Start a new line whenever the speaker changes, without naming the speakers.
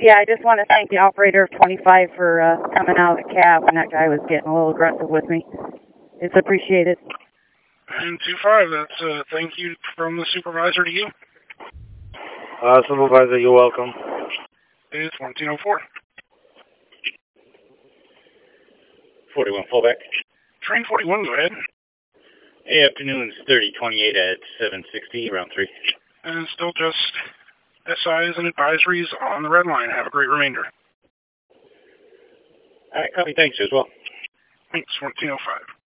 Yeah, I just want to thank the operator of 25 for coming out of the cab when that guy was getting a little aggressive with me. It's appreciated.
And 25, that's a thank you from the supervisor to you.
Supervisor, you're welcome.
It's 1404.
41 fallback.
Train 41, go ahead.
Hey, afternoon, it's 3028 at 760, round 3.
And still just SIs and advisories on the red line. Have a great remainder.
All right, copy. Thanks as well.
Thanks, 1405.